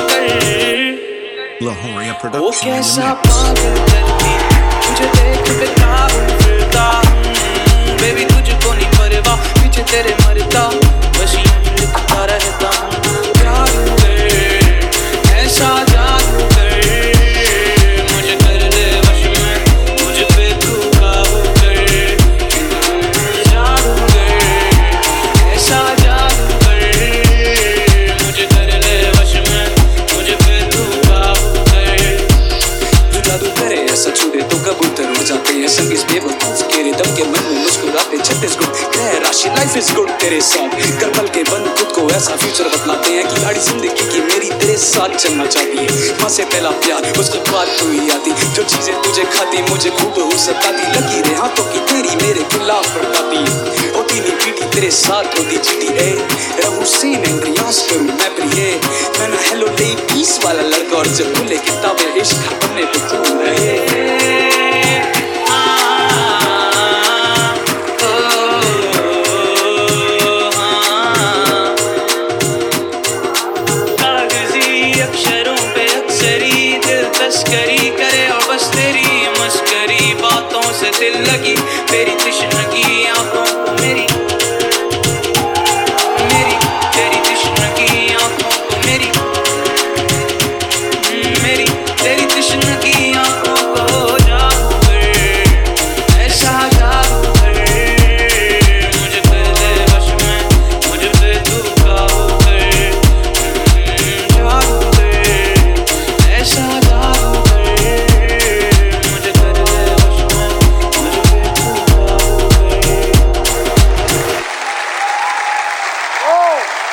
Lahoria वो Production कैसा Remix. पागल करती मुझे देख बेकाबू फिरता बेबी तुझको नहीं परवाह पीछे तेरे मरता बस यूं लिखता रहता जादू कर ऐसा जादू कर मुझे कर दे वश में मुझे पे तू काबू कर जादू कर ऐसा जादू कर मुझे कर दे वश में मुझे पे तू काबू कर जो जादू करे ऐसा छूटे तो कबूतर उड़ जाते हैं संग इस बेवकूफ के रिदम के मन में मुस्कुराते 36 गुट कह राशि लाइफ इज गुड तेरे साथ कर पल के बंद खुद को ऐसा फ्यूचर बतलाते हैं कि गाड़ी जिंदगी की मेरी तेरे साथ चलना चाहती है माँ से पहला प्यार उसके बाद तू ही आती जो चीजें तुझे खाती मुझे खूब हो सताती लगी रे हाथों की तेरी मेरे खिलाफ भड़काती होती नहीं पीटी तेरे साथ होती चीटी ए रहूं सीन एंड रियाज करूं मैं प्रिय मैं ना हेलो ले पीस वाला लड़का और जब खुले किताबें इश्क पन्ने पे तू रहे